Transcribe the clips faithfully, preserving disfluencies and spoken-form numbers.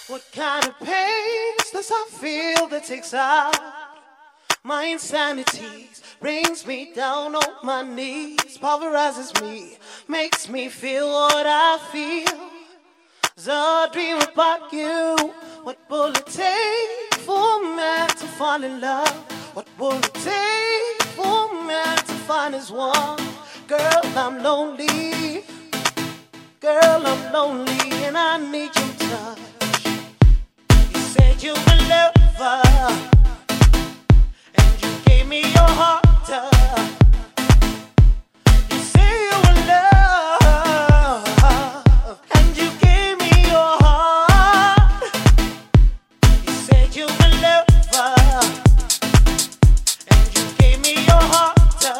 What kind of pains does I feel that takes out my insanity? Brings me down on my knees, pulverizes me, makes me feel what I feel. As I dream about you, what will it take for a man to fall in love? What will it take for a man to find his one? Girl, I'm lonely. Girl, I'm lonely and I need your touch. You said you were a lover, and you gave me your heart. You say you were love, and you gave me your heart. You said you were lover, and you gave me your heart.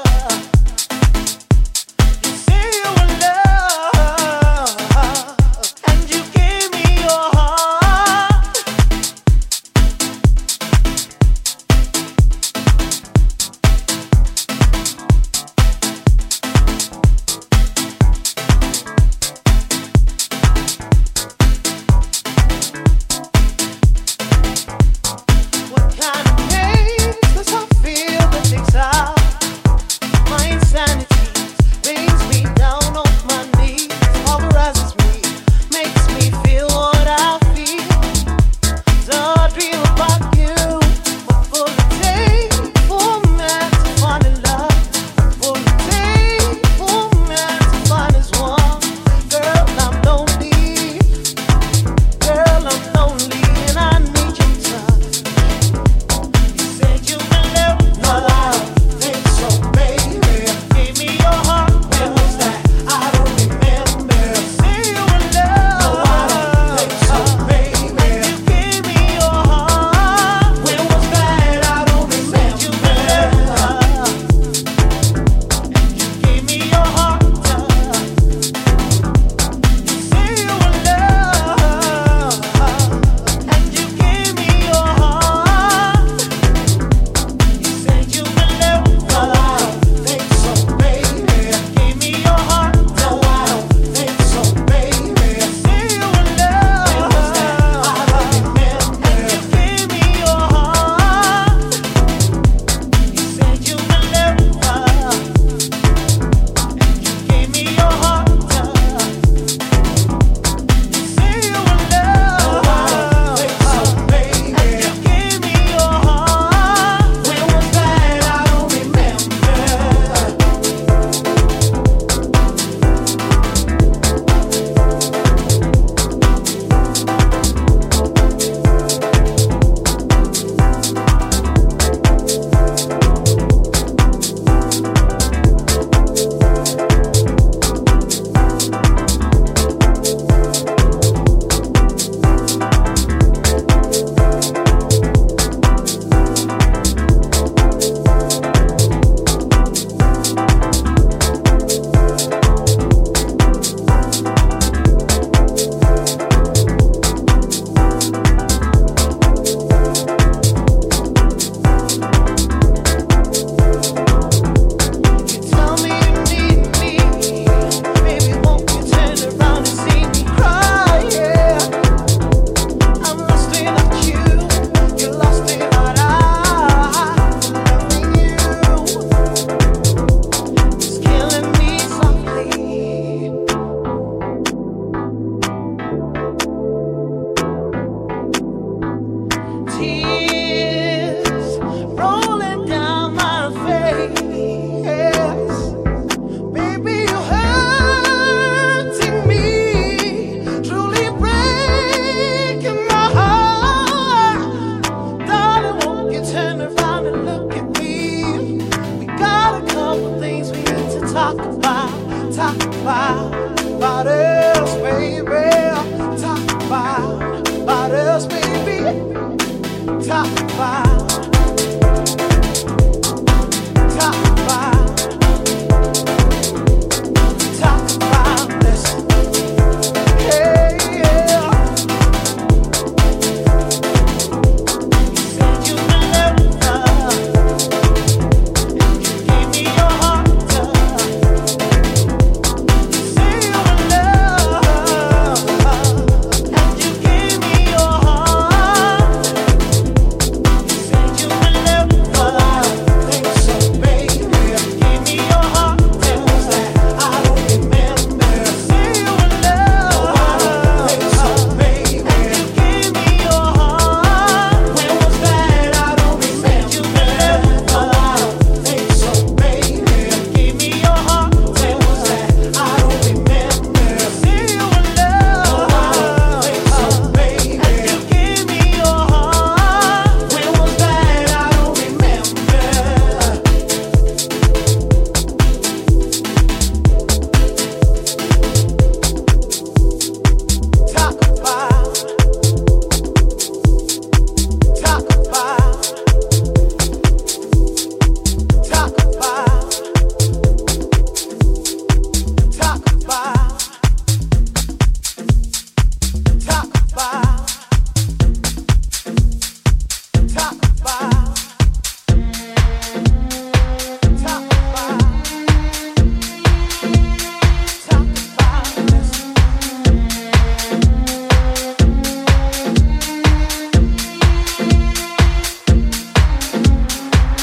Talk about, talk about, about us, baby. Talk about, about us, baby. Talk about.